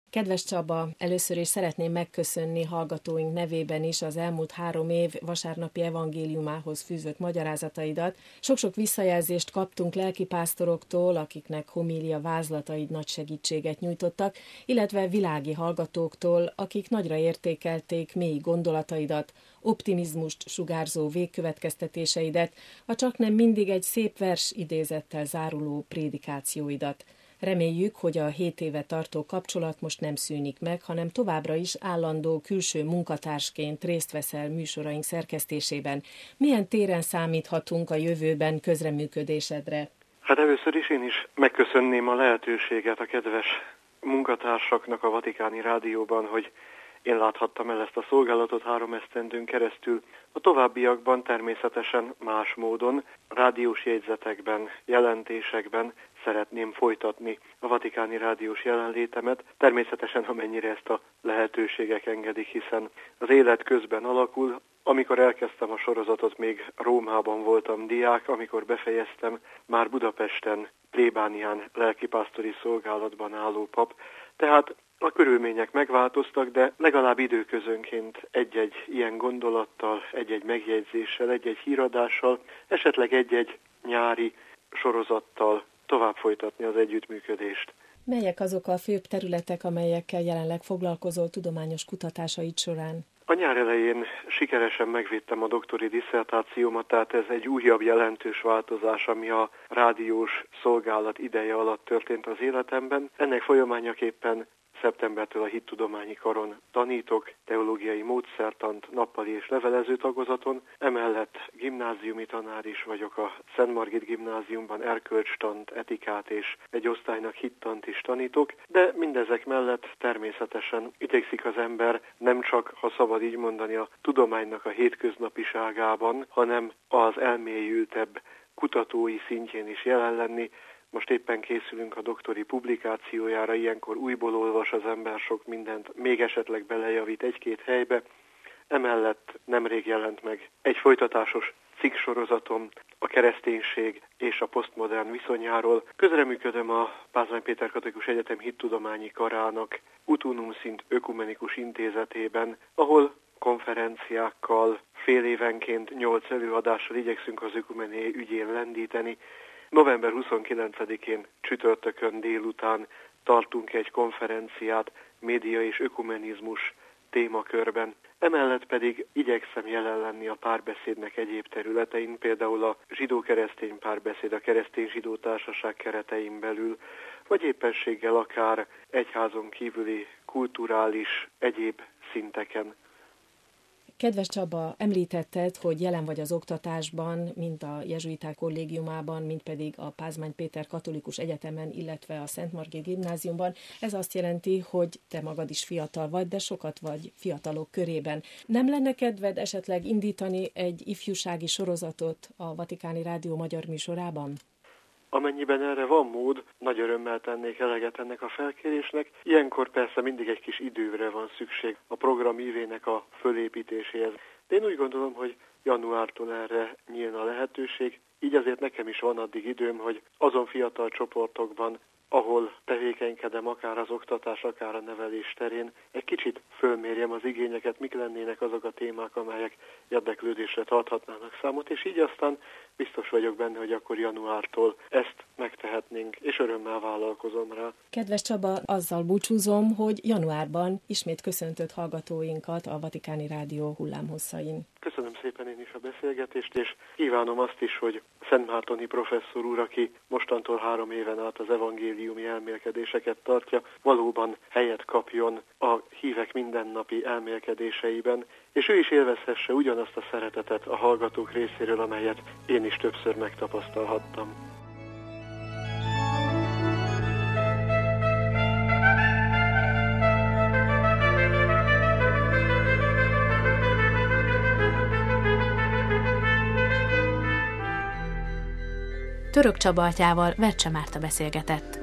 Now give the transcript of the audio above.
Kedves Csaba, először is szeretném megköszönni hallgatóink nevében is az elmúlt 3 év vasárnapi evangéliumához fűzött magyarázataidat. Sok-sok visszajelzést kaptunk lelkipásztoroktól, akiknek homília vázlataid nagy segítséget nyújtottak, illetve világi hallgatóktól, akik nagyra értékelték mély gondolataidat, optimizmust sugárzó végkövetkeztetéseidet, a csaknem mindig egy szép vers idézettel záruló prédikációidat. Reméljük, hogy a 7 éve tartó kapcsolat most nem szűnik meg, hanem továbbra is állandó külső munkatársként részt veszel műsoraink szerkesztésében. Milyen téren számíthatunk a jövőben közreműködésedre? Hát először is én is megköszönném a lehetőséget a kedves munkatársaknak a Vatikáni Rádióban, hogy én láthattam el ezt a szolgálatot 3 esztendőn keresztül. A továbbiakban természetesen más módon, rádiós jegyzetekben, jelentésekben szeretném folytatni a Vatikáni Rádiós jelenlétemet. Természetesen, amennyire ezt a lehetőségek engedik, hiszen az élet közben alakul. Amikor elkezdtem a sorozatot, még Rómában voltam diák, amikor befejeztem, már Budapesten, plébánián lelkipásztori szolgálatban álló pap. Tehát a körülmények megváltoztak, de legalább időközönként egy-egy ilyen gondolattal, egy-egy megjegyzéssel, egy-egy híradással, esetleg egy-egy nyári sorozattal tovább folytatni az együttműködést. Melyek azok a főbb területek, amelyekkel jelenleg foglalkozol tudományos kutatásaid során? A nyár elején sikeresen megvédtem a doktori disszertációmat, tehát ez egy újabb jelentős változás, ami a rádiós szolgálat ideje alatt történt az életemben. Ennek folyamányaképpen szeptembertől a Hittudományi Karon tanítok, teológiai módszertant, nappali és levelező tagozaton, emellett gimnáziumi tanár is vagyok a Szent Margit Gimnáziumban, erkölcstant, etikát és egy osztálynak hittant is tanítok, de mindezek mellett természetesen igyekszik az ember nem csak, ha szabad így mondani, a tudománynak a hétköznapiságában, hanem az elmélyültebb kutatói szintjén is jelen lenni. Most éppen készülünk a doktori publikációjára, ilyenkor újból olvas az ember sok mindent, még esetleg belejavít 1-2 helybe. Emellett nemrég jelent meg egy folytatásos cikksorozatom a kereszténység és a posztmodern viszonyáról. Közreműködöm a Pázmány Péter Katolikus Egyetem Hittudományi Karának Utunum Sint Ökumenikus Intézetében, ahol konferenciákkal, fél évenként 8 előadással igyekszünk az ökumené ügyén lendíteni. November 29-én csütörtökön délután tartunk egy konferenciát média és ökumenizmus témakörben. Emellett pedig igyekszem jelen lenni a párbeszédnek egyéb területein, például a zsidó-keresztény párbeszéd, a keresztény-zsidó társaság keretein belül, vagy éppenséggel akár egyházon kívüli kulturális egyéb szinteken. Kedves Csaba, említetted, hogy jelen vagy az oktatásban, mind a jezsuiták kollégiumában, mind pedig a Pázmány Péter Katolikus Egyetemen, illetve a Szent Margit Gimnáziumban. Ez azt jelenti, hogy te magad is fiatal vagy, de sokat vagy fiatalok körében. Nem lenne kedved esetleg indítani egy ifjúsági sorozatot a Vatikáni Rádió magyar műsorában? Amennyiben erre van mód, nagy örömmel tennék eleget ennek a felkérésnek. Ilyenkor persze mindig egy kis időre van szükség a program ívének a fölépítéséhez. De én úgy gondolom, hogy januártól erre nyílna a lehetőség, így azért nekem is van addig időm, hogy azon fiatal csoportokban, ahol tevékenykedem, akár az oktatás, akár a nevelés terén, egy kicsit fölmérjem az igényeket, mik lennének azok a témák, amelyek érdeklődésre tarthatnának számot, és így aztán biztos vagyok benne, hogy akkor januártól ezt megtehetnénk, és örömmel vállalkozom rá. Kedves Csaba, azzal búcsúzom, hogy januárban ismét köszöntöd hallgatóinkat a Vatikáni Rádió hullámhosszain. Köszönöm szépen én is a beszélgetést, és kívánom azt is, hogy Szentmártoni professzor úr, aki mostantól 3 éven át az evangéliumi elmélkedéseket tartja, valóban helyet kapjon a hívek mindennapi elmélkedéseiben, és ő is élvezhesse ugyanazt a szeretetet a hallgatók részéről, amelyet én is többször megtapasztalhattam. Török Csaba atyával Vercse Márta beszélgetett.